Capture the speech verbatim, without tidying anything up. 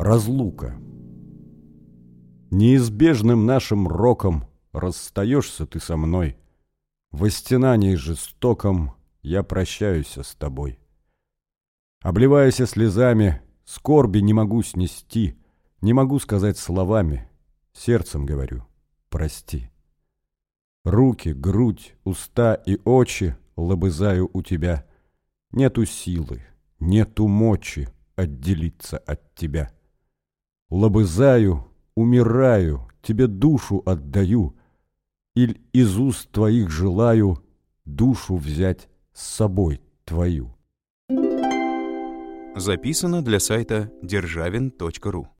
Разлука. Неизбежным нашим роком расстаешься ты со мной. В истинании жестоком я прощаюсь с тобой. Обливаясь слезами, скорби не могу снести, не могу сказать словами, сердцем говорю: прости. Руки, грудь, уста и очи лобызаю у тебя. Нету силы, нету мочи отделиться от тебя. Лобызаю, умираю, тебе душу отдаю, иль из уст твоих желаю душу взять с собой твою. Записано для сайта державин точка ру.